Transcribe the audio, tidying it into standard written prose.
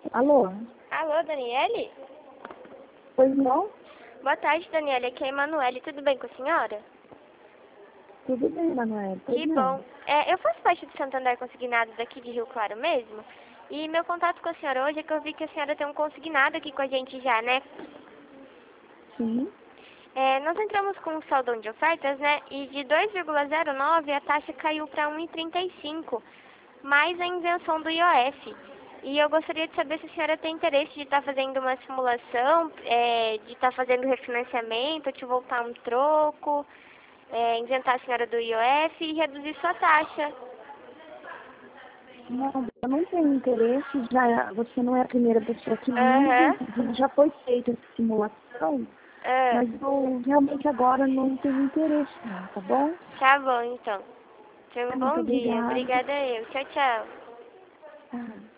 Alô? Alô, Daniele? Pois não? Boa tarde, Daniele. Aqui é a Emanuele. Tudo bem com a senhora? Tudo bem, Manuel. Pois Que não. bom. Eu faço parte do Santander Consignado daqui de Rio Claro mesmo. E meu contato com a senhora hoje é que eu vi que a senhora tem um consignado aqui com a gente já, né? Sim. Nós entramos com um saldão de ofertas, né? E de 2,09 a taxa caiu para 1,35, mais a isenção do IOF. E eu gostaria de saber se a senhora tem interesse de estar fazendo uma simulação, de estar fazendo refinanciamento, te voltar um troco, isentar a senhora do IOF e reduzir sua taxa. Não, eu não tenho interesse. Você não é a primeira pessoa que liga. Aham. Inclusive, já foi feita essa simulação. Ah, Mas eu realmente agora não tenho interesse, não, tá bom? tá bom, então. Tenha um Muito bom dia. obrigada. Obrigada eu. Tchau, tchau. Tá.